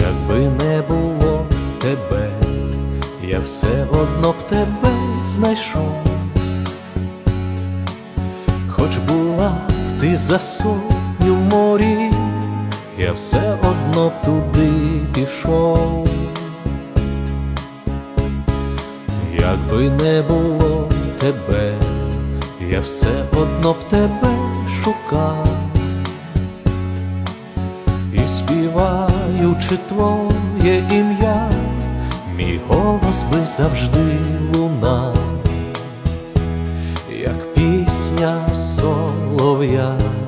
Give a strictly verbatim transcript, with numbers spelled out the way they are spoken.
Якби не було тебе, я все одно б тебе знайшов. Хоч була б ти за сотню морів, я все одно б туди пішов. Якби не було тебе, я все одно б тебе шукав. І співаючи твоє ім'я, мій голос би завжди лунав, як пісня солов'я.